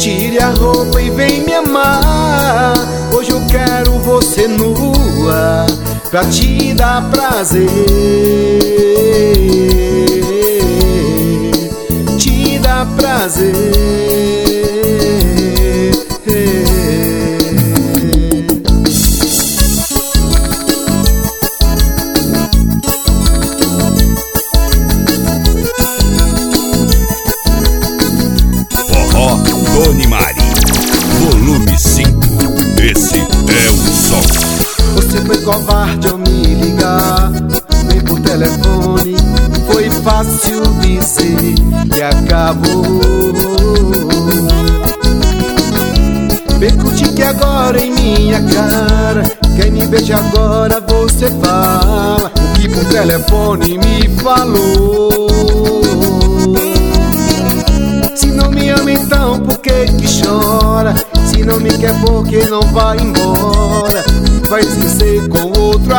Tire a roupa e vem me amar. Hoje eu quero você nua pra te dar prazer, te dar prazer. Dona Mari, volume 5, esse é o som. Você foi covarde ao me ligar, nem por telefone. Foi fácil dizer que acabou. Percute que agora em minha cara, quem me beija agora você fala o que por telefone me falou. Se não me ama então por que que chora? Se não me quer por que não vai embora? Vai esquecer com outro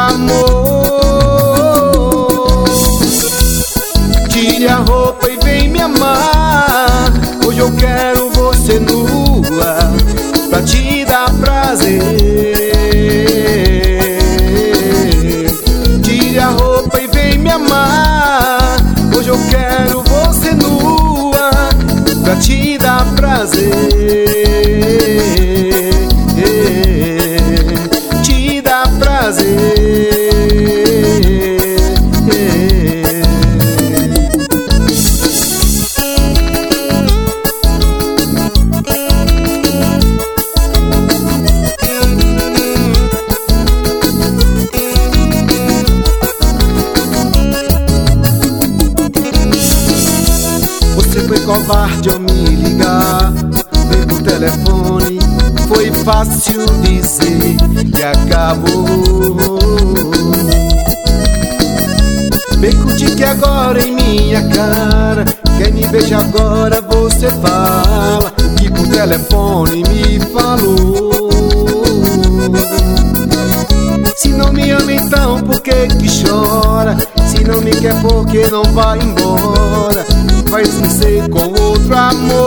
amor. Tire a roupa e vem me amar. Hoje eu quero você nua pra te dar prazer. Tire a roupa e vem me amar. Hoje eu quero você nua pra te dar prazer, te dar prazer. Você foi covarde ao me ligar, nem por telefone. Foi fácil dizer que acabou. Percute que agora em minha cara, quem me beija agora você fala o que por telefone me falou. Se não me ama então por que que chora? Se não me quer por que não vai embora? Vai esquecer com outro amor.